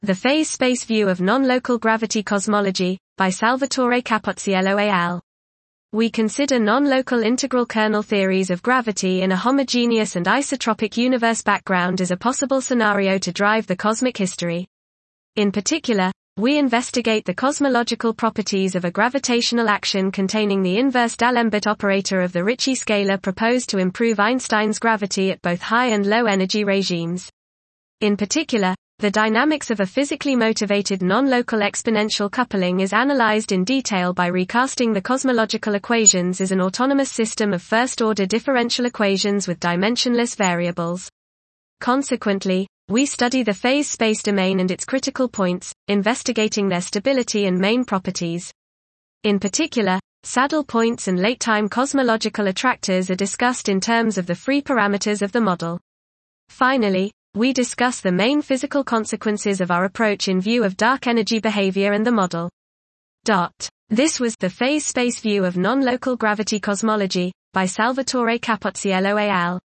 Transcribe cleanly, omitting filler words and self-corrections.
The Phase-Space View of Non-Local Gravity Cosmology, by Salvatore Capozziello et al. We consider non-local integral kernel theories of gravity in a homogeneous and isotropic universe background as a possible scenario to drive the cosmic history. In particular, we investigate the cosmological properties of a gravitational action containing the inverse D'Alembert operator of the Ricci scalar proposed to improve Einstein's gravity at both high and low energy regimes. In particular, the dynamics of a physically motivated non-local exponential coupling is analyzed in detail by recasting the cosmological equations as an autonomous system of first-order differential equations with dimensionless variables. Consequently, we study the phase space domain and its critical points, investigating their stability and main properties. In particular, saddle points and late-time cosmological attractors are discussed in terms of the free parameters of the model. Finally, we discuss the main physical consequences of our approach in view of dark energy behavior and the model. This was the Phase-Space View of Non-Local Gravity Cosmology, by Salvatore Capozziello et al.